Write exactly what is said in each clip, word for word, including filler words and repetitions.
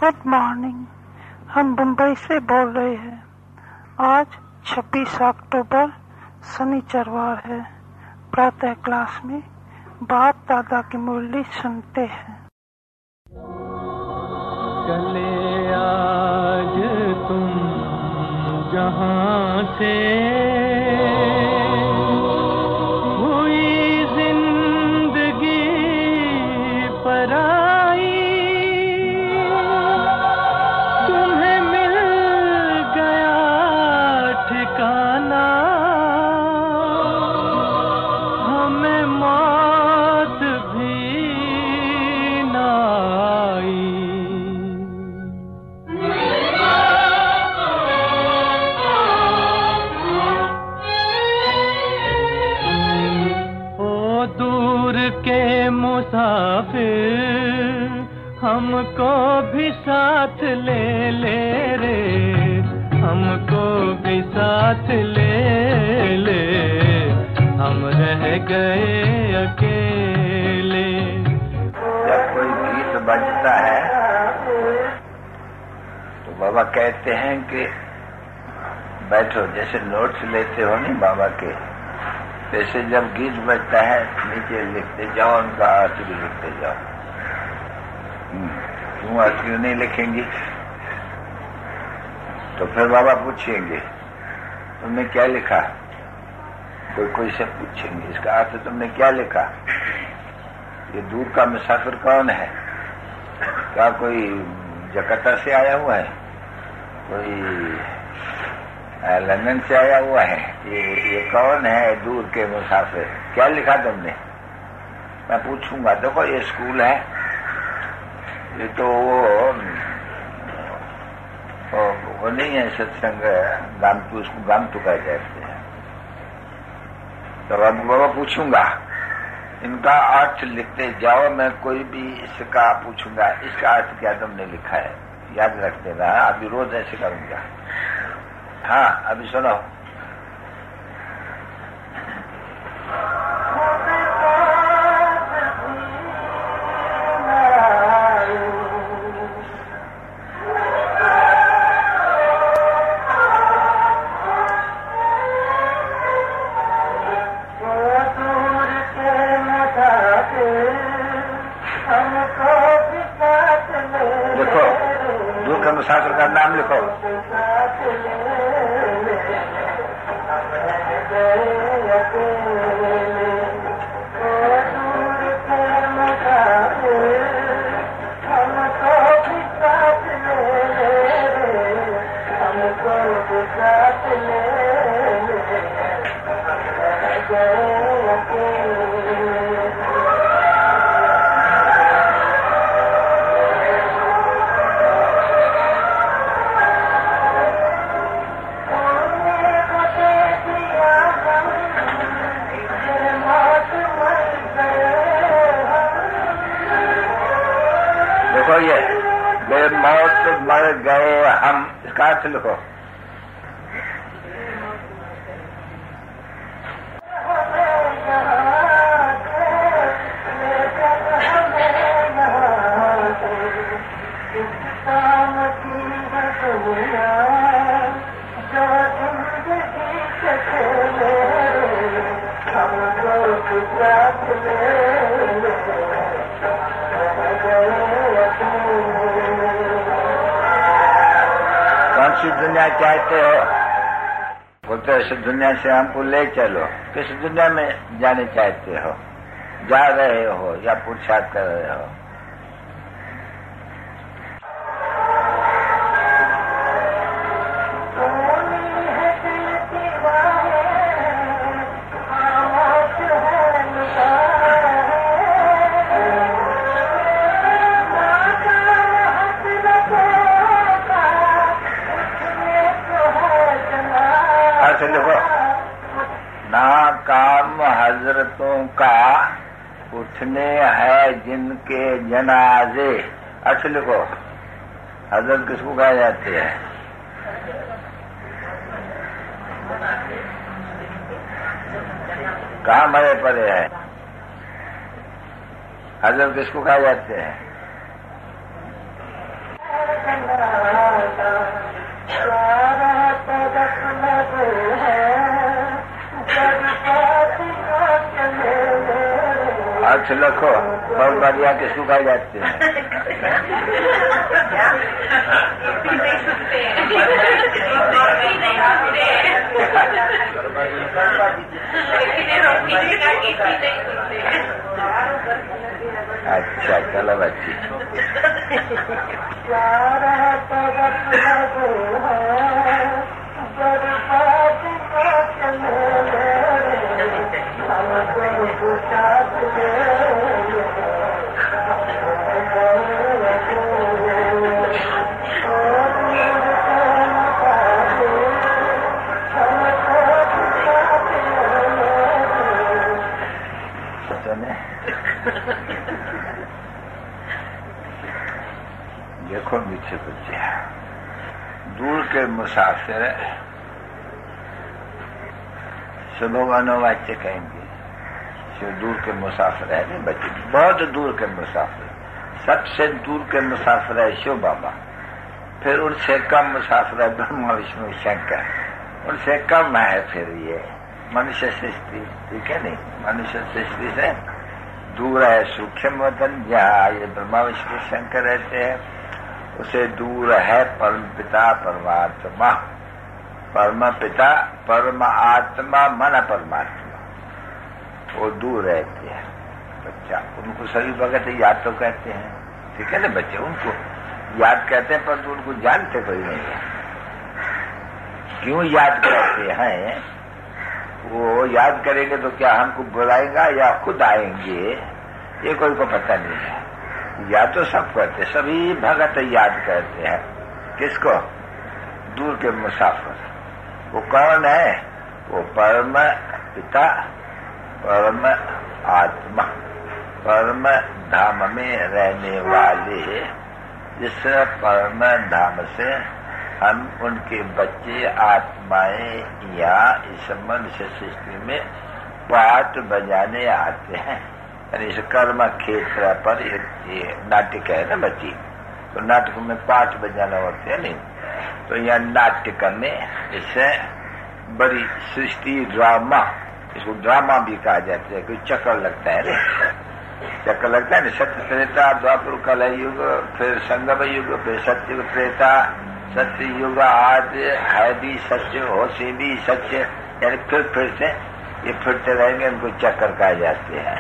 Good morning. हम मुंबई से बोल रहे हैं। आज छब्बीस अक्टूबर शनिचरवार है। प्रातः क्लास में बाप दादा की मुरली सुनते हैं। चले आज तुम जहां से हुई जिंदगी पराई, तुम्हें मिल गया ठिकाना, हमें मौत भी ना आई। दूर के मुसाफिर हमको भी साथ ले ले रे, हमको भी साथ ले ले, हम रह गए अकेले। जब कोई गीत बजता है तो बाबा कहते हैं कि बैठो, जैसे नोट्स लेते हो नहीं बाबा के, जैसे जब गीत बजता है नीचे लिखते जाओ, उनका अर्थ भी लिखते जाओ। क्यों अर्थ क्यों नहीं लिखेंगी? तो फिर बाबा पूछेंगे तुमने क्या लिखा, कोई कोई से पूछेंगे इसका अर्थ तुमने क्या लिखा। ये दूर का मुसाफिर कौन है? क्या कोई जकार्ता से आया हुआ है, कोई लंदन से आया हुआ है? ये ये कौन है दूर के मुसाफिर? क्या लिखा तुमने? मैं पूछूंगा। देखो ये स्कूल है, ये तो वो वो, वो नहीं है सत्संग गामतू, उसको गामतू कह कहते हैं। तो अब बाबा पूछूंगा, इनका अर्थ लिखते जाओ। मैं कोई भी इसका पूछूंगा, इसका अर्थ क्या तुमने लिखा है, याद रख देना। अभी रोज ऐसे करूंगा। हाँ अभी सुनो। देखो दूर का मुसाफिर का नाम लिखो। देखो ये बेमौत मर गए हम, इसका अर्थ लिखो। कौन सी दुनिया चाहते हो? बोलते हो इस दुनिया से हमको ले चलो। किस दुनिया में जाने चाहते हो? जा रहे हो या पुरुषार्थ कर रहे हो? देखो ना काम हजरतों का उठने है जिनके जनाजे। अर्थ लिखो। हजरत किसको कहा जाते हैं? कहाँ मरे पड़े हैं? हजरत किसको कहा जाते हैं? कुछ लिखो, बहुत बढ़िया के सुखाई जाते हैं। अच्छा चलो बच्ची। देखो मीठे बच्चे, दूर के मुसाफिर सुबह अनुवाच्य कहेंगे, जो दूर के मुसाफिर है नहीं बच्चे, बहुत दूर के मुसाफिर, सबसे दूर के मुसाफिर है शिव बाबा, फिर उनसे कम मुसाफिर है ब्रह्मा विष्णु शंकर, उनसे कम है फिर ये मनुष्य सृष्टि, ठीक है नहीं, मनुष्य सृष्टि से दूर है सूक्ष्म वतन, जहाँ ये ब्रह्मा विष्णु शंकर रहते हैं, उसे दूर है परम पिता परमात्मा, परम पिता परम आत्मा मन परमात्मा, वो दूर रहते हैं बच्चा। उनको सभी भगत याद तो कहते हैं, ठीक है ना बच्चे, उनको याद कहते हैं पर उनको जानते कोई नहीं है। क्यों याद करते हैं? वो याद करेंगे तो क्या हमको बुलाएगा या खुद आएंगे, ये कोई को पता नहीं है। याद तो सब करते, सभी भगत याद करते हैं। किसको? दूर के मुसाफिर। वो कौन है? वो परम पिता परम आत्मा, परम धाम में रहने वाले, जिस परम धाम से हम उनके बच्चे आत्माएं या इस मनुष्य सृष्टि में पाठ बजाने आते हैं। यानी इस कर्म क्षेत्र पर ये नाटक है ना बच्ची, तो नाटक में पाठ बजाना होते है नहीं, तो यह नाटक में इसे बड़ी सृष्टि ड्रामा, इसको ड्रामा भी कहा जाता है, कोई चक्कर लगता है ना, चक्कर लगता है ना, सत्य त्रेता द्वापर कलह युग, फिर संगम युग, फिर सत्य त्रेता, सत्य युग आज है भी सत्य, होशी भी सत्य, यानी फिर फिर से ये फिरते रहेंगे, उनको चक्कर कहे जाते हैं।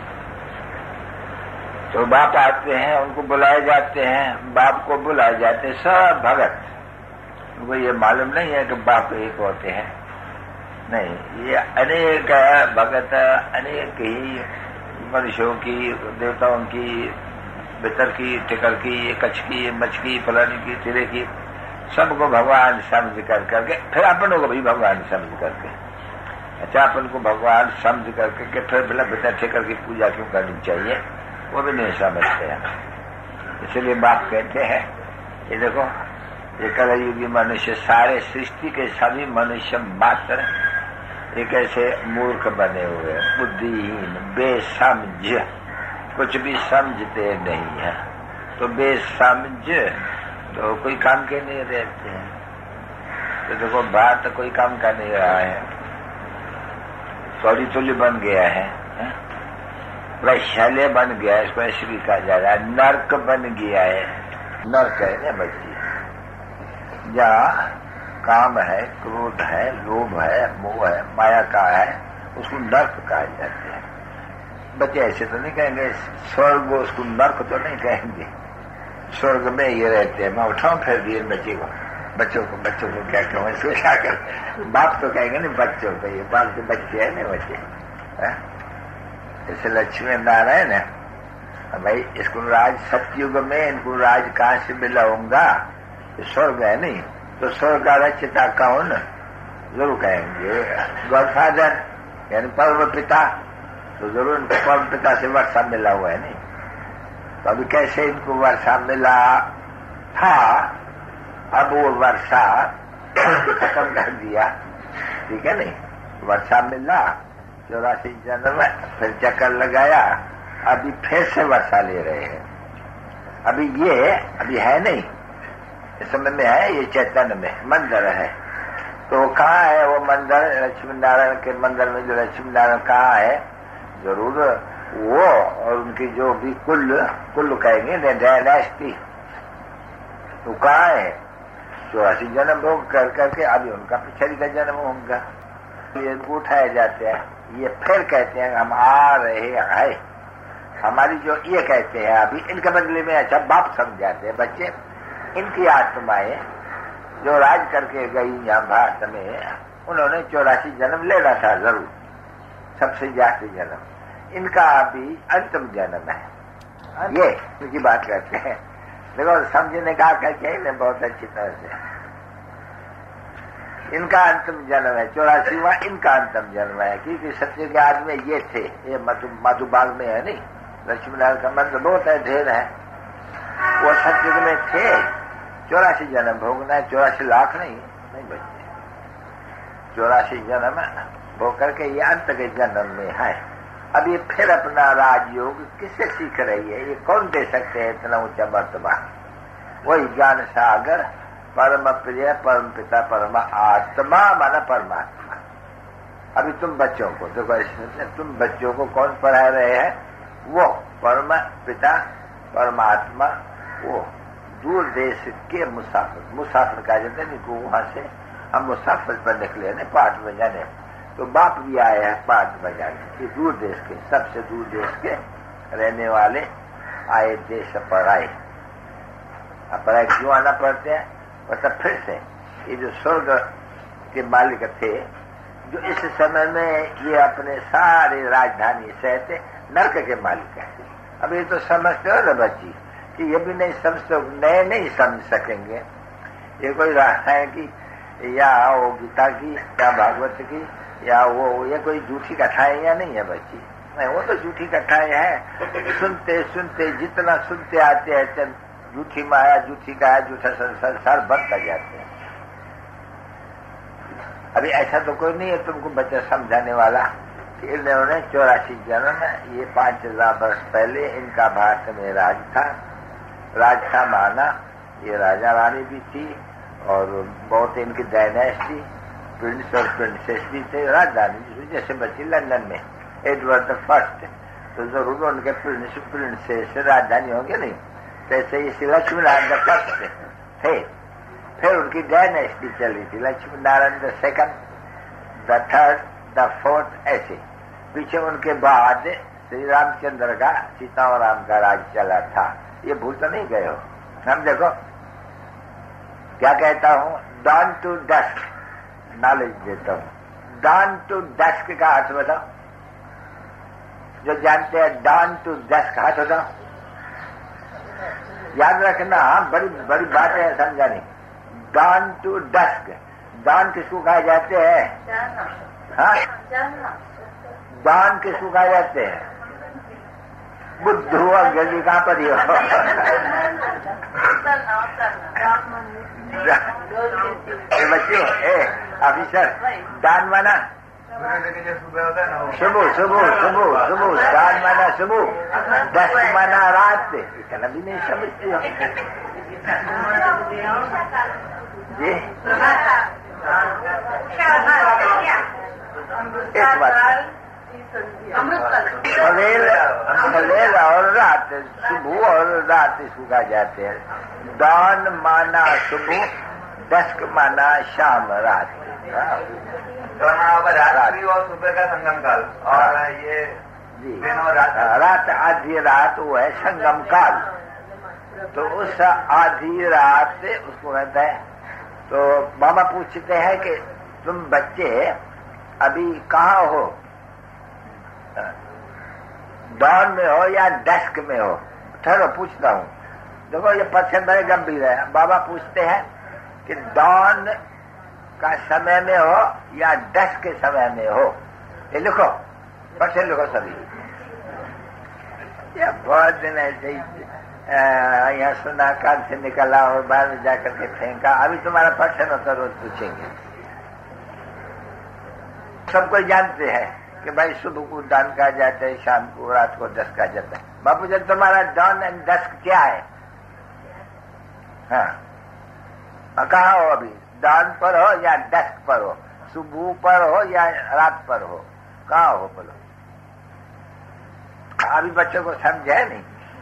तो बाप आते हैं, उनको बुलाए जाते हैं, बाप को बुलाए जाते हैं सब भगत। उनको ये मालूम नहीं है कि बाप एक होते हैं, नहीं, ये अनेक भगत, अनेक ही मनुष्यों की, देवताओं की, बितर की, टिकर की, कच्छ की, मछ की, फलानी की, तिरे की, सबको भगवान समझ कर करके, फिर अपनों को भी भगवान समझ करके, अच्छा अपन को भगवान समझ करके कि फिर बिना बितर टिकर की पूजा क्यों करनी चाहिए, वो भी नहीं समझते हैं। इसलिए बाप कहते हैं, ये देखो ये कलयुगी मनुष्य, सारे सृष्टि के सभी मनुष्य मात्र एक ऐसे मूर्ख बने हुए, बुद्धिहीन, बेसमझ, कुछ भी समझते नहीं है, तो बेसमझ तो कोई काम के नहीं रहते हैं। तो देखो बात तो कोई काम का नहीं रहा है, सौरी तुल्य बन गया है, है? वैशाल्य बन गया है, इसको ऐसे भी कहा जा रहा है, नर्क बन गया है, नर्क है ना बच्ची, जहाँ काम है, क्रोध है, लोभ है, मोह है, माया का है, उसको नर्क कहा जाते हैं। बच्चे ऐसे तो नहीं कहेंगे स्वर्ग, उसको नर्क तो नहीं कहेंगे, स्वर्ग में ये रहते हैं। मैं उठाऊं फिर भी बच्चे को, बच्चों को बच्चों को क्या कहूँ, इसको क्या कर, बाप तो कहेंगे नहीं बच्चों को, ये बाप के बच्चे है ना बच्चे, जैसे लक्ष्मी नारायण है भाई, इसको राज सतयुग में इनको राज कहाँ से मिला होगा, स्वर्ग है नहीं, तो स्वर्ग का रचयिता कौन, जरूर कहेंगे गॉडफादर यानी परम पिता, तो जरूर इनको परम पिता से वर्षा मिला हुआ है नहीं। तो अभी कैसे इनको वर्षा मिला था, अब वो वर्षा खत्म कर दिया, ठीक है नहीं, वर्षा मिला चौरासी जन्म, फिर चक्कर लगाया, अभी फिर से वर्षा ले रहे हैं। अभी ये अभी है नहीं, इस समय में है, ये चैतन्य में मंदिर है, तो कहाँ है वो मंदिर, लक्ष्मी नारायण के मंदिर में जो लक्ष्मी नारायण कहाँ है, जरूर वो और उनकी जो भी कुल कुल कहेंगे डायनेस्टी, तो कहाँ है? चौरासी जन्म भोग कर करके अभी उनका पिछड़ी का जन्म होगा। ये उठाए जाते हैं, ये फिर कहते हैं हम आ रहे हैं। हमारी जो ये कहते हैं अभी, इनके बदले में अच्छा बाप समझाते हैं बच्चे। इनकी आत्माएं जो राज करके गई यहाँ भारत में, उन्होंने चौरासी जन्म लेना था जरूर, सबसे ज्यादा जन्म। इनका अभी अंतिम जन्म है, ये इनकी बात करते हैं। देखो समझने का कहते हैं बहुत अच्छी तरह से। इनका अंतिम जन्म है, चौरासीवा इनका अंतिम जन्म है, क्योंकि सत्य के आदमी ये थे। ये मधु मधुबाग में है नहीं, लक्ष्मी नारायण का मंत्र बहुत है, ढेर है। वो सत्य में थे, चौरासी जन्म भोगना है, चौरासी लाख नहीं नहीं बच्चे, चौरासी जन्म भोग करके ये अंत के जन्म में है। अब ये फिर अपना राजयोग किससे सीख रही है? ये कौन दे सकते हैं इतना ऊंचा वर्तमान? वही ज्ञान सागर, परम प्रिय, परम पिता, परम आत्मा माना परमात्मा। अभी तुम बच्चों को देखो, इसमें तुम बच्चों को कौन पढ़ा रहे हैं? वो परम पिता परमात्मा, वो दूर देश के मुसाफिर। मुसाफिर कहा जाता है इनको, वहां से हम मुसाफिर पर निकले न पाठ बजाने, तो बाप भी आए हैं पाठ बजाने। ये दूर देश के, सबसे दूर देश के रहने वाले आए देश पर आए। पर क्यों आना पड़ते हैं? मतलब फिर से ये जो स्वर्ग के मालिक थे, जो इस समय में ये अपने सारे राजधानी सहते नरक के मालिक है। अब ये तो समझते हो ना बच्ची कि ये भी नहीं समझते, नए नहीं समझ सकेंगे। ये कोई रास्ता है कि या वो गीता की या भागवत की या वो ये कोई झूठी कथाएं या नहीं है बच्ची? नहीं, वो तो झूठी कथाएं है। सुनते सुनते जितना सुनते आते हैं, झूठी माया, झूठी काया, झूठा संसार बनता जाते हैं। अभी ऐसा तो कोई नहीं है तुमको बच्चा समझाने वाला कि इन्होंने चौरासी जन्म, ये पांच हजार वर्ष पहले इनका भारत में राज था। राज था माना ये राजा रानी भी थी और बहुत इनकी डायनेस्टी, प्रिंस और प्रिंसेस भी थे, राजधानी जैसे बची लंदन में एडवर्ड द फर्स्ट, तो जरूर उनके प्रिंस प्रिंसेस राजधानी होंगे नहीं, जैसे इसी लक्ष्मी नारायण द फर्स्ट थे। फिर उनकी डायनेस्टी चली थी, Lakshmi Narayan the second, the third, the fourth, ऐसे। पीछे उनके बाद श्री रामचंद्र का, सीता और राम का राज चला था। ये भूल तो नहीं गए हो? हम देखो क्या कहता हूँ, डॉन टू डस्क नॉलेज देता हूँ। डॉन टू डस्क का अर्थ बताओ, जो जानते हैं डॉन टू डस्क हाथ बताओ। याद रखना, बड़ी बड़ी बात है समझानी। डॉन टू डस्क, डॉन किसको कहा जाते हैं? हाँ, डॉन किसको कहा जाते हैं? बुद्धू अंग्रेजी कहाँ पर ही हो? बच्चों, ए ऑफिसर, दान माना सुबह सुबह सुबह सुबह, दान माना सुबह, दस माना रात। इतना भी नहीं समझते हो जी? एक बात, सवेर और रात, सुबह और रात इसको कहा जाते हैं। दान माना सुबह, दस्क माना शाम रात। रात्रि और सुबह का संगम काल, और ये दिन और रात, रात आधी रात वो है संगम काल। तो उस आधी रात उसको कहता है। तो मामा पूछते हैं कि तुम बच्चे अभी कहाँ हो? डॉन में हो या डस्क में हो? ठहरो पूछता हूँ। देखो ये प्रश्न बड़े गंभीर है। बाबा पूछते हैं कि डॉन का समय में हो या डस्क के समय में हो? ये लिखो, प्रश्न लिखो सभी। ये बहुत दिन ऐसे ही यहाँ सुना, कान से निकला और बाहर में जाकर के फेंका। अभी तुम्हारा प्रश्न होता रोज पूछेंगे। सब कोई जानते हैं कि भाई सुबह को दान कहा जाता है, शाम को रात को दस कहा जाता है। बापू जी तुम्हारा डॉन एंड डस्क क्या है? हाँ, कहाँ हो अभी? दान पर हो या डस्क पर हो? सुबह पर हो या रात पर हो? कहाँ हो बोलो? अभी बच्चों को समझा नहीं।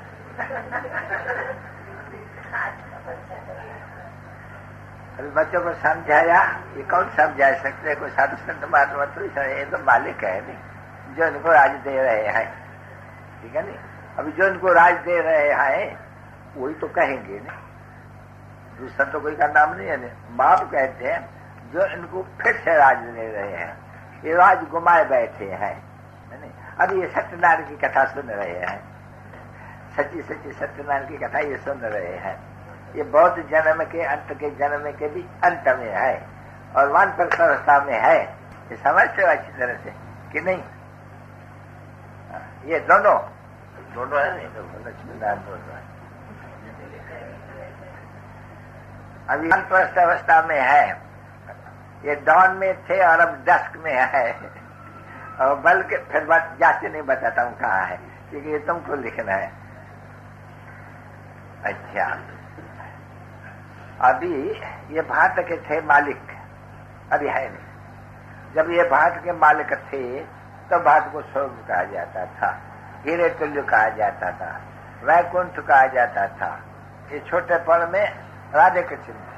अभी बच्चों को समझाया, ये कौन समझा सकते हैं? कोई साधु संत महात्मा तो ये तो मालिक है नहीं, जो इनको राज दे रहे हैं, ठीक है नहीं। अभी जो इनको राज दे रहे हैं वही तो कहेंगे नहीं, दूसरा तो कोई का नाम नहीं है। बाप कहते हैं जो इनको फिर से राज दे रहे हैं, ये राज घुमाए बैठे हैं। अभी ये सत्यनारायण की कथा सुन रहे हैं, सच्ची सच्ची सत्यनारायण की कथा ये सुन रहे हैं। ये बौद्ध जन्म के अंत के जन्म के भी अंत में है और वानप्रस्थ अवस्था में है। ये समझते हो अच्छी तरह से कि नहीं? ये दोनों दोनों है नहीं, लक्ष्मीनारायण दोनों है। अभी वानप्रस्थ अवस्था में है, ये डॉन में थे और अब डस्क में है। और बल्कि फिर बात जाके नहीं बताता हूँ कहाँ है, क्योंकि ये तुमको लिखना है। अच्छा, अभी ये भारत के थे मालिक, अभी है नहीं। जब ये भारत के मालिक थे तो भारत को स्वर्ग कहा जाता था, हीरे तुल्य कहा जाता था, वैकुंठ कहा जाता था। ये छोटे पल में राधे कृष्ण थे,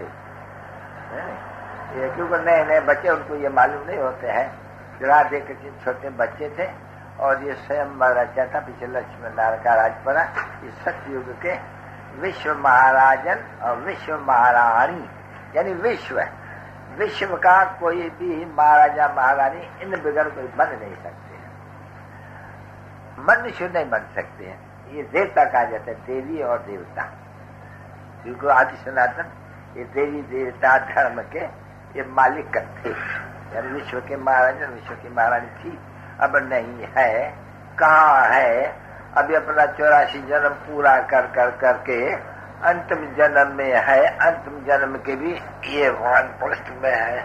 ये क्योंकि नए नए बच्चे उनको ये मालूम नहीं होते हैं कि राधे कृष्ण छोटे बच्चे थे और ये स्वयं रचा था। पीछे लक्ष्मी नारायण का राज पड़ा। इस सतयुग के विश्व महाराजन और विश्व महारानी, यानी विश्व विश्व का कोई भी महाराजा महारानी इन बगैर कोई बन नहीं सकते हैं, मनुष्य नहीं बन सकते हैं। ये देवता कहा जाता है, देवी और देवता, क्योंकि आदि सनातन ये देवी देवता धर्म के ये मालिक थे। यानी विश्व के महाराजा विश्व की महारानी थी, अब नहीं है। कहाँ है? अभी अपना चौरासी जन्म पूरा कर कर करके अंतिम जन्म में है। अंतिम जन्म के भी ये वानप्रस्थ में है,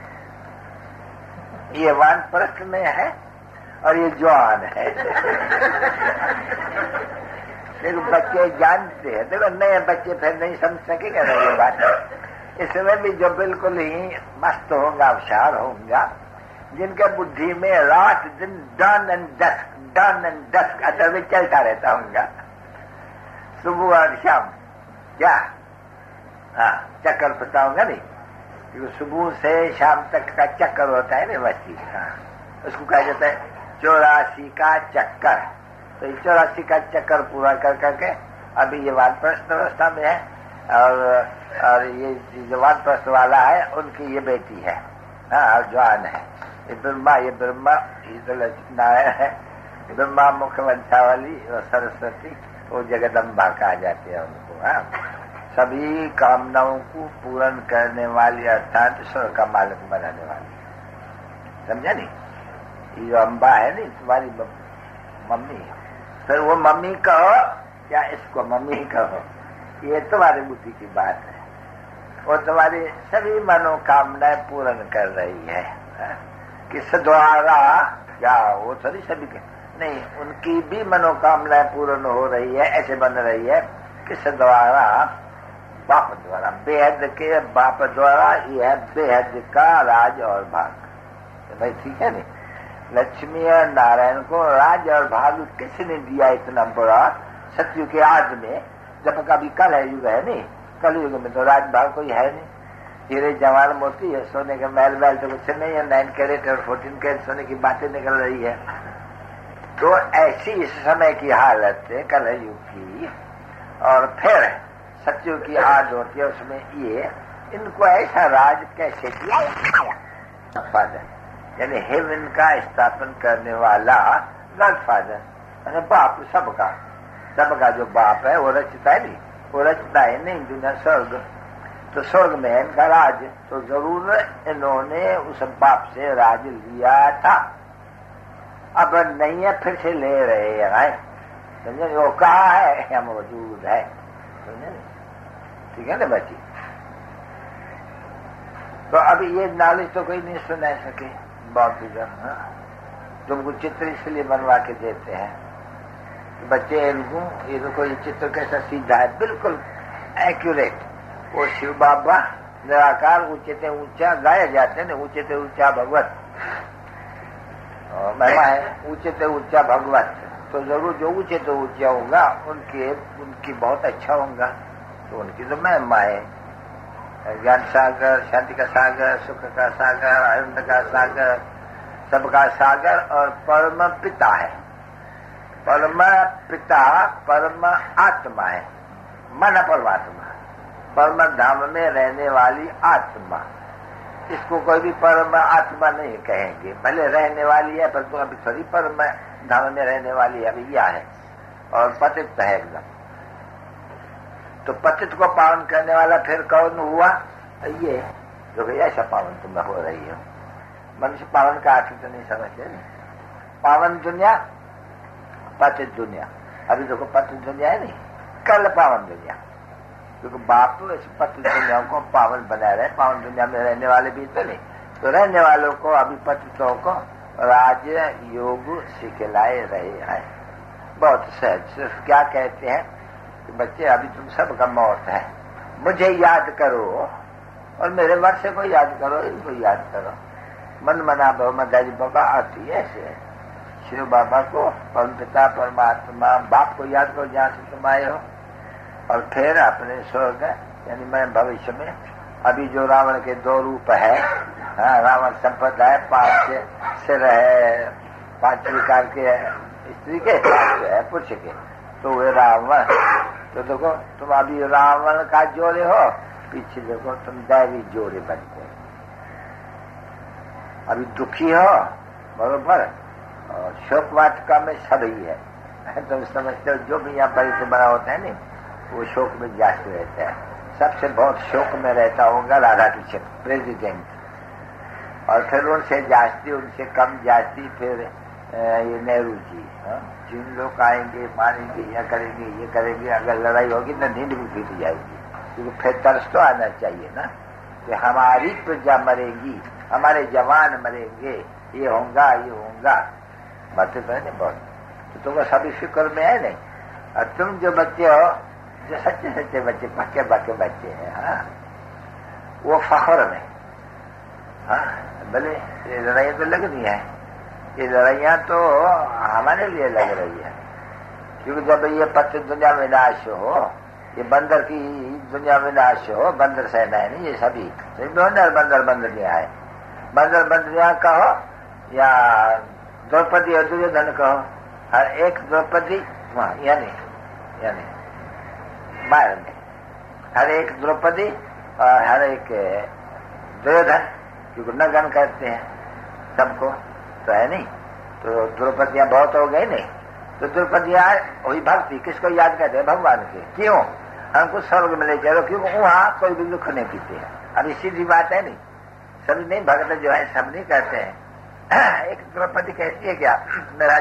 ये वानप्रस्थ में है और ये जवान है। देखो बच्चे जानते हैं, देखो नए बच्चे फिर नहीं समझ सकेंगे ना ये बात। इसमें भी जो बिल्कुल ही मस्त होगा, होशियार होगा, जिनके बुद्धि में रात दिन dawn and dusk dawn and dusk अतर में चलता रहता होगा, सुबह और शाम। क्या? हाँ, चक्कर पता होगा नहीं, क्योंकि सुबह से शाम तक का चक्कर होता है ना मस्ती। हाँ, उसको कहा जाता है चौरासी का चक्कर। तो ये चौरासी का चक्कर पूरा कर करके अभी ये वानप्रस्थ अवस्था में है। और और ये जो वानप्रस्थ वाला है उनकी ये बेटी है, हाँ, जवान है। ये ब्रह्मा ये ब्रह्मा ये तो लक्ष्मीनारायण है। ब्रह्मा मुखवंशावली और सरस्वती वो जगदम्बा कहा जाते हैं उनको। हाँ, सभी कामनाओं को पूर्ण करने वाली अर्थात स्वर्ग का मालिक बनाने वाली, समझा नहीं? ये जो अम्बा है नहीं तुम्हारी मम्मी, फिर वो मम्मी कहो या इसको मम्मी कहो, ये तुम्हारी बुद्धि की बात है। वो तुम्हारी सभी मनोकामनाएं पूर्ण कर रही है। किस द्वारा? क्या वो सभी सभी के नहीं, उनकी भी मनोकामनाएं पूर्ण हो रही है। ऐसे बन रही है किस द्वारा? बाप द्वारा, बेहद के बाप द्वारा। ये है बेहद का राज और भाग। तो भाई ठीक है नहीं, लक्ष्मी और नारायण को राज और भाग किसने दिया इतना बड़ा? सतयुग के आदि में, जब कभी कल है युग है नहीं, कल युग में तो राज भाग कोई है नहीं। हीरे जवान मोती है, सोने के महल महल तो कुछ नहीं है। नाइन कैरेट और फोर्टीन कैरेट सोने की बातें निकल रही है। तो ऐसी इस समय की हालत है कल युग की। और फिर सतयुग की आद होती है, उसमें ये इनको ऐसा राज कैसे दिया? फादर यानी हेवन का स्थापन करने वाला गॉडफादर, यानी बाप सबका सबका जो बाप है वो रचता है नहीं, वो रचता है नहीं दुनिया स्वर्ग। तो स्वर्ग में है इनका राज, तो जरूर इन्होंने उस बाप से राज लिया था। अब नहीं है, फिर से ले रहे हैं। समझे? वो कहा है या मौजूद है, समझे? ठीक है ना बच्ची? तो अभी ये नॉलेज तो कोई नहीं सुना सके बहुत जन। तुमको चित्र इसलिए बनवा के देते हैं कि बच्चे इनको ये तो कोई चित्र कैसा सीधा है, बिल्कुल एक्यूरेट। वो शिव बाबा निराकार ऊंचे से ऊंचा गाए जाते हैं, ऊंचे से ऊंचा भगवत महिमा है, ऊंचे से ऊंचा भगवत। तो जरूर जो ऊंचे तो ऊंचा होगा, उनके उनकी बहुत अच्छा होगा, तो उनकी तो महिमा है। ज्ञान सागर, शांति का सागर, सुख का सागर, आनंद का सागर, सबका सागर और परम पिता है। परम पिता परम आत्मा है, मन परमात्मा, परम धाम में रहने वाली आत्मा। इसको कोई भी परम आत्मा नहीं कहेंगे, भले रहने वाली है पर तो अभी थोड़ी परम धाम में रहने वाली है, अभी यह है। और पतित है एकदम। तो पतित को पावन करने वाला फिर कौन हुआ? ये जो ऐसा पावन तुम हो रही हो। मनुष्य पावन का अर्थ तो नहीं समझते नहीं। पावन दुनिया, पतित दुनिया। अभी देखो पतित दुनिया है नहीं, कल पावन दुनिया, क्योंकि बाप तो इस पतित दुनिया को पावन बना रहे। पावन दुनिया में रहने वाले भी तो नहीं, तो रहने वालों को अभी पतितों को राज योग सिखलाए रहे हैं। बहुत सहज। सिर्फ क्या कहते हैं कि बच्चे अभी तुम सबका मौत है, मुझे याद करो और मेरे वर्ष को याद करो, इनको याद करो। मन मना बहुमदारी बाबा आती है ऐसे है। शिव बाबा को, परम पिता परमात्मा बाप को याद करो जहाँ से तुम आए हो, और फिर अपने स्वर्ग यानी मैं भविष्य में। अभी जो रावण के दो रूप है, हाँ, रावण संपदा है, पांच सिर है, पांच विकार के स्त्री के, पांच है पुरुष के, तो वे रावण। तो देखो तुम अभी रावण का जोड़े हो, पीछे देखो तुम दैवी जोड़े बनते हो। अभी दुखी हो बरोबर, और शोक वाटिका में सभी है। तुम समझते हो जो भी यहाँ परिचय बना होता है नहीं, वो शोक में जाते रहता है। सबसे बहुत शोक में रहता होगा राधा कृष्ण प्रेसिडेंट, और फिर उनसे जास्ती उनसे कम जास्ती फिर ये नेहरू जी। जिन लोग आएंगे मानेंगे, यह करेंगे ये करेंगे, अगर लड़ाई होगी तो नींद भी फिर जाएगी, क्योंकि फिर तरस तो आना चाहिए ना कि हमारी प्रजा मरेगी, हमारे जवान मरेंगे, ये होगा ये होगा। बातें तो है नहीं बहुत, तो तुमको सभी फिक्र में है नहीं। और तुम जो बच्चे हो, जो सच्चे सच्चे बच्चे, पक्के पक्के बच्चे हैं, हाँ, वो फख्र में, हाँ, भले ये लड़ाई तो लगनी है, ये लड़ाइयाँ तो हमारे लिए लग रही है, क्योंकि जब ये पत्ते दुनिया में नाश हो, ये बंदर की दुनिया में नाश हो, बंदर सेना है नहीं ये सभी, बंदर बंदर बंदरियाँ है। बंदर बंदरियाँ कहो या द्रौपदी और दुर्योधन कहो, हर एक द्रौपदी वहाँ यानी यानी बाहर में, हर एक द्रौपदी और हर एक दुर्योधन, क्योंकि नगन करते हैं सबको, तो है नहीं। तो द्रौपदियाँ बहुत हो गई नहीं, तो द्रौपदियाँ वही भक्ति किसको याद करते हैं? भगवान के। क्यों? हमको स्वर्ग में ले चलो, क्योंकि वहाँ कोई भी दुख नहीं पीते हैं। अब सीधी बात है नहीं, सभी नहीं भक्त जो है सब नहीं कहते हैं। एक द्रौपदी कहती है क्या मेरा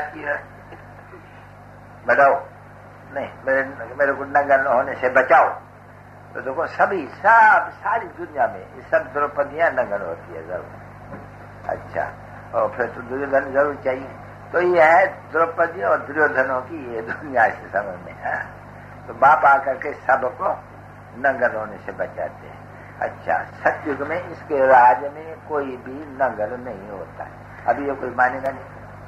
बढ़ाओ नहीं, मेरे मेरे को नंगन होने से बचाओ। तो देखो सभी सब सारी दुनिया में ये सब द्रौपदियाँ नंगन होती है जरूर। अच्छा, और फिर तो दुर्योधन जरूर चाहिए। तो ये है द्रौपदी और दुर्योधनों की ये दुनिया से समझ में है। तो बाप आकर के सबको नंगन होने से बचाते हैं। अच्छा, सतयुग में इसके राज में कोई भी नंगन नहीं होता है। अभी ये कोई मानेगा नहीं,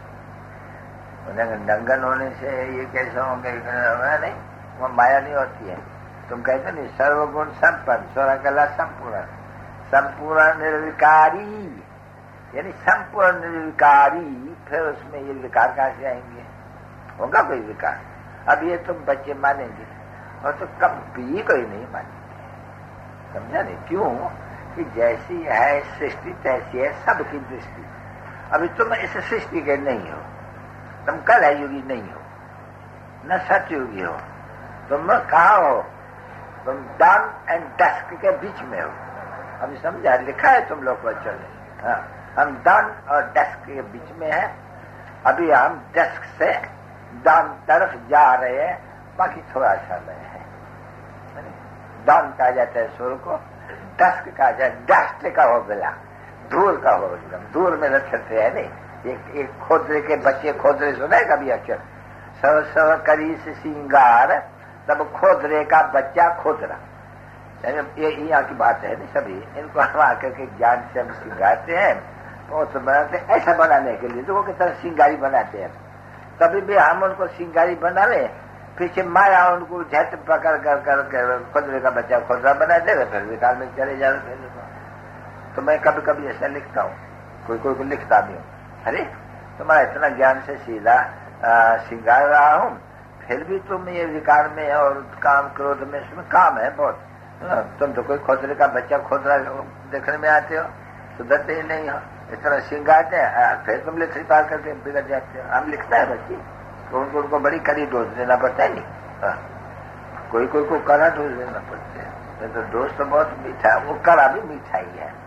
नंगन होने से ये कैसे होंगे? नहीं, वो माया नहीं होती है। तुम कहते नहीं सर्वगुण संपन्न, सोलह कला संपूर्ण, संपूर्ण निर्विकारी, यानी संपूर्ण निर्विकारी। फिर उसमें ये विकार कहाँ से आएंगे? होगा कोई विकार? अब ये तुम बच्चे मानेंगे, और तो कभी कोई नहीं मानेंगे। समझा नहीं? क्यों? कि जैसी है सृष्टि तैसी है सबकी दृष्टि। अभी तुम इस सृष्टि के नहीं हो, तुम कल है युगी नहीं हो, न सतयुगी हो। तुम कहाँ हो? तुम डन एंड डस्क के बीच में हो। अभी समझा? लिखा है तुम लोग को चले। हाँ, हम डन और डस्क के बीच में है। अभी हम डस्क से डन तरफ जा रहे हैं, बाकी थोड़ा सा में है। डन कहा जाता है सूर्य को, डस्क कहा जाए, डस्ट का हो गला, धूल का हो, एकदम दूर में नक्षत्र है नहीं। एक एक खोदरे के बच्चे, खोदरे सुना है कभी अक्षर? सव सव करी से सिंगार, तब खोदरे का बच्चा खोदरा। ये यहाँ की बात है नहीं सभी, इनको हम आकर के ज्ञान से हम सिंगारते हैं, वो तो बनाते ऐसा बनाने के लिए, तो वो कितना सिंगारी बनाते हैं। कभी भी हम उनको सिंगारी बना ले, पीछे माया उनको झट पकड़ कर कर खुदरे का बच्चा खुदरा बना दे, फिर विकाल में चले जा रहे। तो मैं कभी कभी ऐसा लिखता हूँ, कोई कोई को लिखता भी हूँ, अरे तुम्हारा इतना ज्ञान से सीधा सिंगार रहा हूँ, फिर भी तुम ये विकार में और काम क्रोध में, इसमें काम है बहुत। तुम तो कोई खोदरे का बच्चा खोदरा देखने में आते हो, सुधरते ही नहीं हो, इतना सिंगारते हैं, फिर तुम लिख पार करके बिगड़ जाते हो। हम लिखता है बच्ची तो उनको उनको बड़ी कड़ी डोज देना पड़ता है। नहीं कोई कोई को कड़ा डोज देना पड़ता है, नहीं तो डोज तो बहुत मीठा है, वो कड़ा भी मीठा ही है।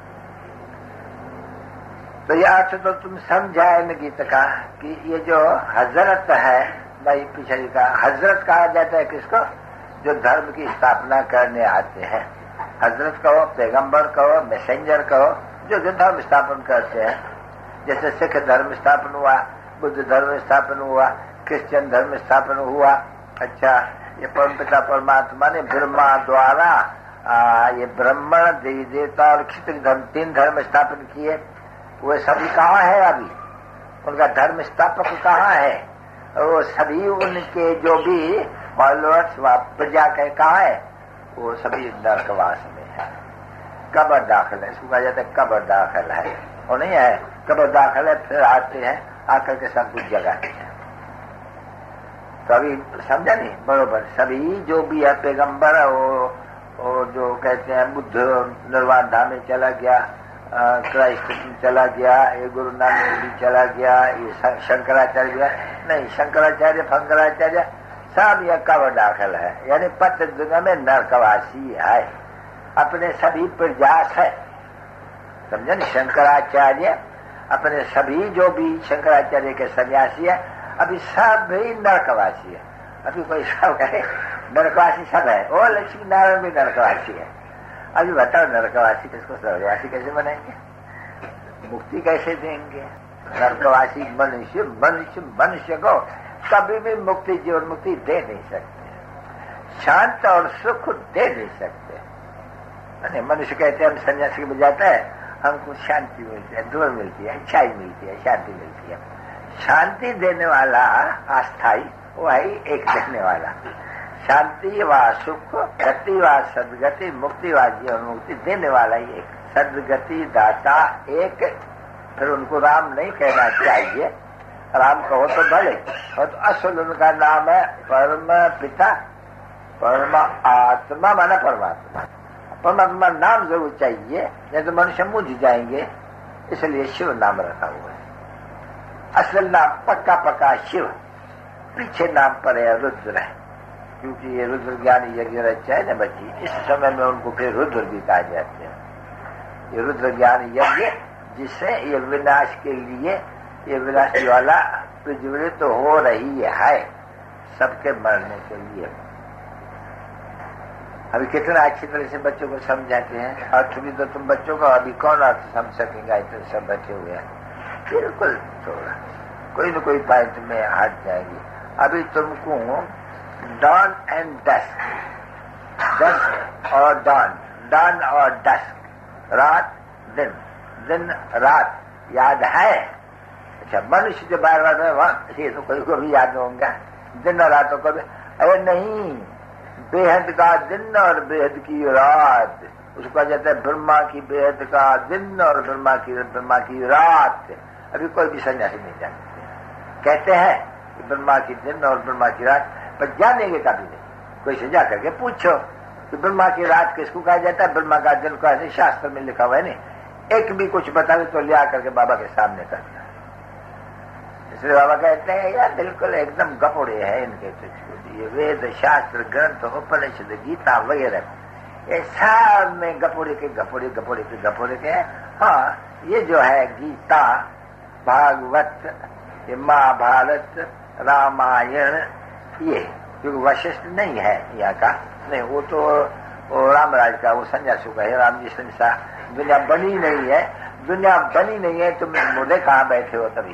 तो ये अर्थ तो तुम समझा इन गीत का कि ये जो हजरत है भाई, पीछे का हजरत कहा जाता है किसको, जो धर्म की स्थापना करने आते हैं। हजरत कहो, पैगंबर कहो, मैसेंजर कहो, जो जो धर्म स्थापन करते हैं। जैसे सिख धर्म स्थापन हुआ, बुद्ध धर्म स्थापन हुआ, क्रिश्चियन धर्म स्थापन हुआ। अच्छा, ये परम पिता परमात्मा ने ब्रह्मा द्वारा आ, ये ब्राह्मण, देवी देवता और क्षत्रिय धर्म, तीन धर्म स्थापन किए। वे सभी कहाँ है अभी, उनका धर्म स्थापक कहाँ है? वो सभी उनके जो भी फॉलोअर्स व प्रजा के कहाँ है? वो सभी नरकवास में है, कब्र दाखिल है। इसको कहा जाता है कब्र दाखिल है, वो नहीं है कब्र दाखिल है, फिर आते हैं, आकर के सब कुछ जगाते हैं। तो अभी समझा नहीं बरोबर, सभी जो भी है पैगंबर, वो, वो जो कहते हैं बुद्ध निर्वाण धाम में चला गया, क्राइस्ट चला गया, ये गुरु नानक भी चला गया, ये शंकराचार्य गया, नहीं शंकराचार्य फंकराचार्य सब यह कब्र दाखिल है, यानी पत दुनिया में नरकवासी है, अपने सभी प्रयास है। समझे न, शंकराचार्य अपने सभी जो भी शंकराचार्य के सन्यासी है, अभी सब भी नरकवासी है। अभी कोई सब कहे नरकवासी सब है, ओ लक्ष्मी नारायण भी नरकवासी है। अभी बताओ नरकवासी किसको स्वर्गवासी कैसे बनाएंगे, मुक्ति कैसे देंगे? नरकवासी मनुष्य मनुष्य मनुष्य को कभी भी मुक्ति, जीवन मुक्ति दे नहीं सकते, शांत और सुख दे नहीं सकते। मनुष्य कहते हैं हम सन्यासी में जाता है, हमको शांति मिलती है, दूर मिलती है, अच्छाई मिलती है, शांति मिलती है। शांति देने वाला अस्थाई, वही एक देने वाला। शांति व सुख, गति व सदगति, मुक्ति व जीवन मुक्ति देने वाला ही एक, सदगति दाता एक। फिर उनको राम नहीं कहना चाहिए, राम कहो तो भले, और तो असल उनका नाम है परम पिता, परम आत्मा माना परमात्मा। परमात्मा नाम जरूर चाहिए, नहीं तो मनुष्य मुझ जाएंगे, इसलिए शिव नाम रखा हुआ है। असल नाम पक्का पक्का शिव, पीछे नाम पर है रुद्र है, क्योंकि ये रुद्र ज्ञान यज्ञ रचा है न बच्ची, इस समय में उनको फिर रुद्र भी कहा जाते हैं। ये रुद्र ज्ञान यज्ञ जिससे ये विनाश के लिए, ये विनाश वाला पृथ्वी तो हो रही है सबके मरने के लिए। अभी कितना अच्छी तरह से बच्चों को समझाते हैं, अर्थ भी तो तुम बच्चों का अभी कौन अर्थ समझ सकेगा, इतने सब बैठे हुए हैं। बिल्कुल थोड़ा कोई न कोई पॉइंट में हट जाएगी। अभी तुमको डॉन एंड डस्क, डस्क और डॉन, डॉन और डस्क, रात दिन, दिन रात याद है? अच्छा, मनुष्य जो बार बार में ये तो कोई को भी याद होगा, दिन और रातों को भी। अरे नहीं, बेहद का दिन और बेहद की रात, उसको कहा जाता है ब्रह्मा की बेहद का दिन और ब्रह्मा की ब्रह्मा की रात। अभी कोई भी सन्यासी नहीं जानते, कहते हैं कि ब्रह्मा की दिन और ब्रह्मा की रात, पर जानेंगे कभी नहीं। कोई से जा करके पूछो कि ब्रह्मा की रात किसको कहा जाता है, ब्रह्मा का दिन का शास्त्र में लिखा हुआ है नहीं। एक भी कुछ बतावे तो ले आकर के बाबा के सामने करना। इसलिए बाबा कहते हैं यार बिल्कुल एकदम गपोड़े हैं इनके कुछ, ये वेद शास्त्र ग्रंथ उपनिषद गीता वगैरह, ये सब में गपोड़े के गपोड़े गपोड़े के गपोड़े के। हाँ, ये जो है गीता, भागवत, ये महाभारत, रामायण, ये क्योंकि वशिष्ठ नहीं है यहाँ का, नहीं वो तो वो रामराज का, वो संन्यासों का है। राम जी संसार दुनिया बनी नहीं है, दुनिया बनी नहीं है, तुम मुर्दे कहाँ बैठे हो तभी।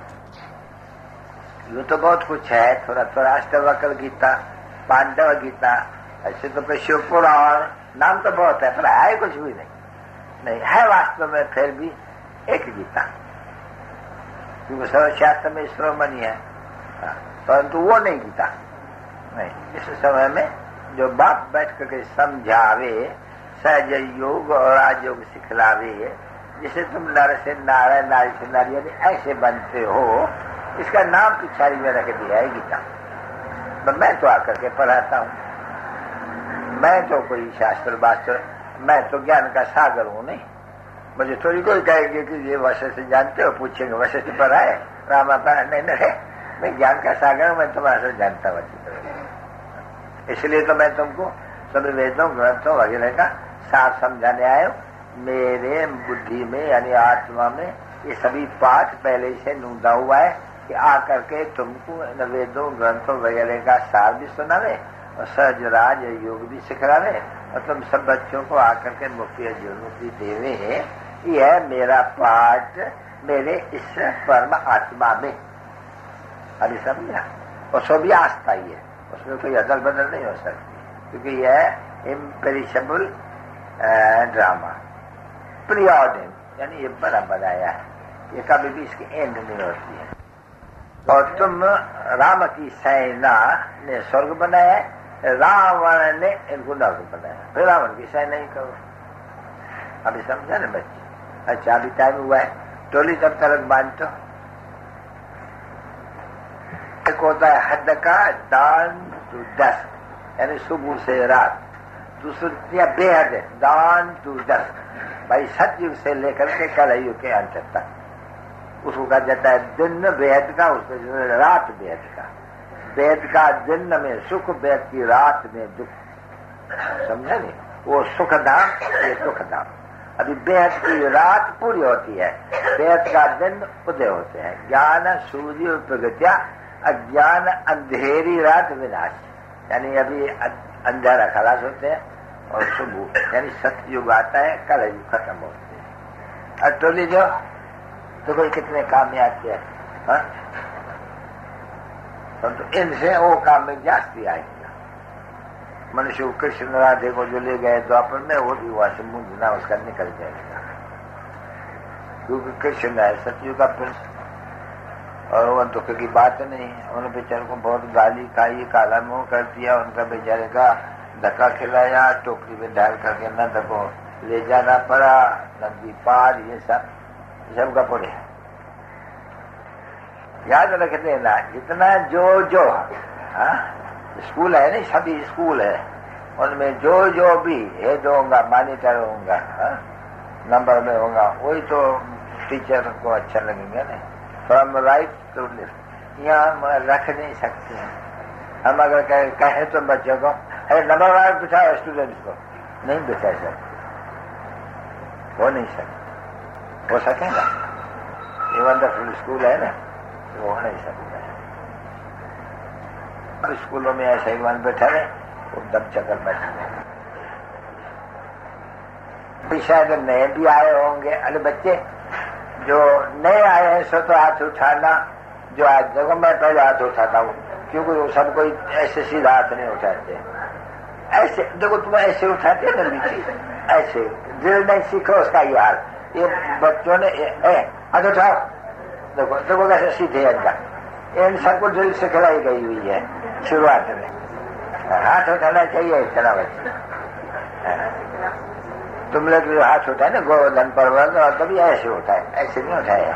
ये तो बहुत कुछ है, थोड़ा थोड़ा अष्टवक्र गीता, पांडव गीता, ऐसे तो शिव पुराण, नाम तो बहुत है पर है कुछ भी नहीं, नहीं है वास्तव में फिर भी एक गीता, क्योंकि सर्वशास्त्र में श्रोमणी है। परंतु वो नहीं गीता नहीं। इस समय में जो बाप बैठ करके समझावे, सहज योग और राजयोग सिखलावे, जिसे तुम नर से नारायण, नारी से नारी यानी ऐसे बनते हो, इसका नाम पिछाड़ी में रख दिया है गीता। तो मैं तो आकर के पढ़ाता हूँ, मैं तो कोई शास्त्र वास्त्र, मैं तो ज्ञान का सागर हूँ नहीं। मुझे थोड़ी कोई कहेगी कि ये वैसे से जानते हो, पूछेंगे वैसे से पढ़ा है रामा पढ़ा नहीं नहीं, मैं ज्ञान का सागर हूँ, मैं तुम्हारा से जानता हूँ अच्छी तरह। इसलिए तो मैं तुमको सभी वेदों ग्रंथों वगैरह का साफ समझाने आया हूँ। मेरे बुद्धि में यानी आत्मा में ये सभी पाठ पहले से नूदा हुआ है कि आकर के तुमको वेदों ग्रंथों वगैरह का सार भी सुनावे और सहज राज योग भी सिखावे और तुम सब बच्चों को आकर के मुक्ति मुक्ति देवे है। यह मेरा पाठ मेरे इस परम आत्मा में, अभी समझा। उसको भी आस्था ही है, उसमें कोई अदल बदल नहीं हो सकती, क्योंकि यह इम्पेरिशेबल ड्रामा प्रियॉर्डिन यानी ये बड़ा बनाया है, ये कभी भी इसकी एंड नहीं होती है। और तुम राम की सेना ने स्वर्ग बनाया है, रावण ने इनको नर्क बनाया, फिर रावण की सेना ही करो। अभी समझा ना बच्चे? अच्छा अभी टाइम हुआ है, टोली तब तक बांधो। एक होता है हद का दान टू दस यानी सुबह से रात, दूसरा बेहद दान टू दस भाई सतयुग से लेकर के कलयुग के अंत तक। उसको कहा जाता है दिन बेहद का, उसको रात बेहद का। बेहद का दिन में सुख, बेहद की रात में दुख, समझा नहीं? वो सुख धाम, ये दुख धाम। अभी बेहद की रात पूरी होती है, बेहद का दिन उदय होते हैं। ज्ञान सूर्य प्रगत्या, अज्ञान अंधेरी रात विनाश, यानी अभी अंधेरा खलास होते हैं और सुबह यानी सतयुग आता है, कलयुग खत्म होते हैं। और टोली जो तो कोई कितने काम में आते हैं, हाँ? तो इनसे वो काम में जास्ती आएगा। मनुष्य कृष्ण राधे को जो ले गए द्वापर में, वो भी वहां से मुंह ना उसका निकल जाएगा, क्योंकि कृष्ण है सतयुग का पुरुष और वो दुख की बात नहीं। उन बेचारे को बहुत गाली खाई, काला मुंह कर दिया, उनका बेचारे का धक्का खिलाया, टोकरी में डाल करके नंद को ले जाना पड़ा, नदी पार, ये सब सब का पुण्य है। याद रख देना, जितना जो जो हाँ स्कूल है नहीं, सभी स्कूल है, उनमें जो जो भी हेड होगा, मॉनिटर होगा, नंबर में होगा, वही तो टीचर को अच्छा लगेंगे नहीं। फ्रॉम राइट टू लेफ्ट यहाँ हम रख नहीं सकते हैं। हम अगर कहें कहे तो बच्चों को अरे नंबर वाला बिठाओ, स्टूडेंट्स को नहीं बिठा सकते, हो नहीं सकते। हो सकेगा? ये वंडरफुल स्कूल है ना, तो हो नहीं सकता है। स्कूलों में ऐसे ही वन बैठा रहे, वो दम चक्कर बैठे। शायद नए भी आए होंगे, अरे बच्चे जो नए आए हैं सो तो हाथ उठाना, जो आज देखो मैं पहले हाथ उठाता हूँ, क्योंकि वो सब कोई ऐसे सीधा हाथ नहीं उठाते। ऐसे देखो तुम ऐसे उठाते ना नीचे, ऐसे दिल नहीं सीखो उसका ये हाल। ये बच्चों ने हाथ उठाओ, देखो देखो कैसे सीधे इनका, इन सबको दिल से खिलाई गई हुई है शुरुआत में। हाथ उठाना चाहिए इतना बच्चे। तुम लोग जो हाथ उठाए ना गोवर्धन पर्वत, और कभी ऐसे उठाए, ऐसे नहीं उठाए।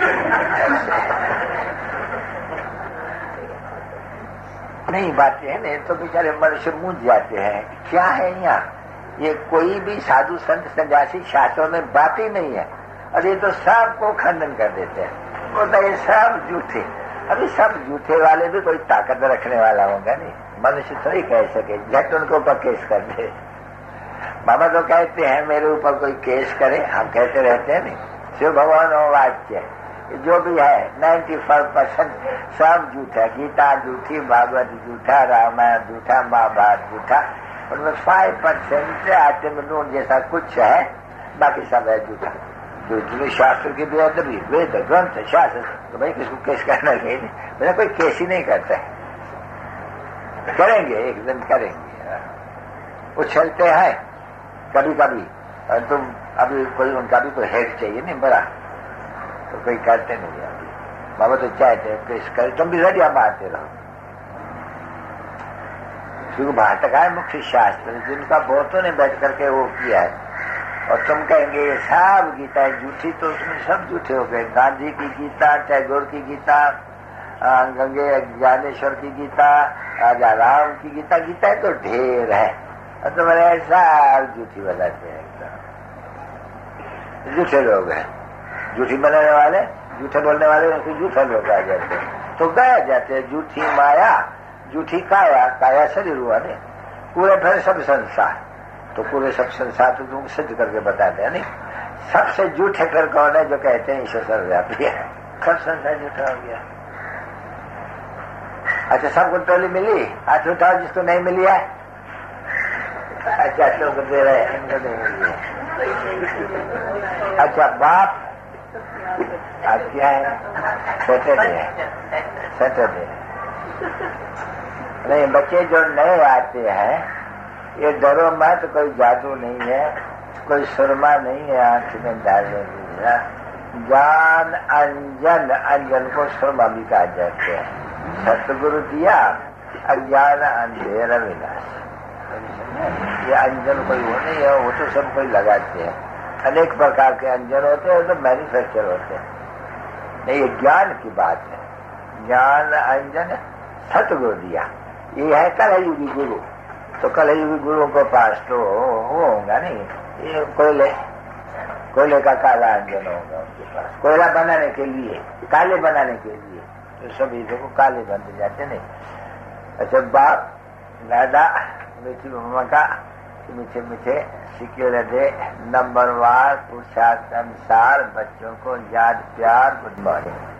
नहीं बातें हैं नहीं तो बेचारे मनुष्य मूझ जाते हैं, क्या है यहाँ? ये कोई भी साधु संत सन्यासी शास्त्रों में बात ही नहीं है, और ये तो सबको खंडन कर देते हैं। वो तो ये सब झूठे, अभी सब झूठे वाले भी कोई ताकत रखने वाला होगा नहीं, मनुष्य थोड़ी कह सके झट उनको ऊपर केस कर दे। बाबा तो कहते हैं मेरे ऊपर कोई केस करे, हम कहते रहते हैं नहीं, शिव भगवान और वाच्य जो भी है नाइन्टी फाइव परसेंट सब झूठा। गीता झूठी, भागवत झूठा, रामायण झूठा, महाभारत झूठा, उनमें फाइव परसेंट आत्मनून जैसा कुछ है, बाकी सब है झूठा। तो शास्त्र की बेअदबी, वेद ग्रंथ शास्त्र, तो भाई किसको केस करना चाहिए? मेरा कोई केस ही नहीं करता है। करेंगे एक दिन करेंगे, उछलते हैं कभी कभी, और तुम अभी कोई उनका भी कोई हेड चाहिए नहीं बड़ा, तो कोई करते नहीं अभी। बाबा तो चाहते पेश कर, तुम भी रड़िया मारते रहो। क्योंकि भाटका है मुख्य शास्त्र जिनका बहुतों ने बैठ करके वो किया है, और तुम कहेंगे ये सब गीता है झूठी, तो उसमें सब झूठे हो गए। गांधी की गीता, टैगोर की गीता, गंगे ज्ञानेश्वर की गीता, राजा राम की गीता, गीता है तो ढेर है, और तुम्हारे सब झूठी बताते हैं। झूठे लोग हैं, झूठी बनाने वाले, झूठे बोलने वाले, उनको झूठे लोग आ जाते हैं, तो गाया जाते हैं। झूठी माया, झूठी काया, काया शरीर हुआ नहीं, पूरे फिर सब संसार, तो पूरे सब संसार तो तुम सिद्ध करके बताते हैं। नहीं, सबसे झूठे फिर कौन है जो कहते हैं ईश्वर सर्वव्यापी है? सब संसार झूठा हो गया। अच्छा, सबको टोली मिली, हाथ उठाओ जिसको नहीं मिली है। अच्छा, लोग दे रहे हैं, इनको नहीं मिली है। अच्छा, बाप आज क्या है? सैटरडे है, सैटरडे नहीं। बच्चे जो नए आते हैं, ये डरो मत, कोई जादू नहीं है, कोई सुरमा नहीं है आंख में डालने की। ज्ञान अंजन, अंजन को सुरमा भी कहा जाते हैं। सतगुरु दिया अज्ञान अंधेरा विनाश। ये अंजन कोई वो नहीं है, वो तो सब कोई लगाते हैं। अनेक प्रकार के अंजन होते हैं, तो मैन्युफैक्चर होते हैं। नहीं, ये ज्ञान की बात है। ज्ञान अंजन सतगुरु दिया, ये है कलयुगी गुरु। तो कलयुगी गुरु को पास तो वो होगा नहीं, ये कोयले कोयले का काला अंजन होगा उनके पास, कोयला बनाने के लिए, काले बनाने के लिए। तो सभी देखो काले बनते जाते नहीं। अच्छा, बाप दादा मीठी मम्मा का मीठे मीठे सिक्योर दे, नंबर वार पुरुषार्थ अनुसार बच्चों को याद प्यार, गुड मॉर्निंग।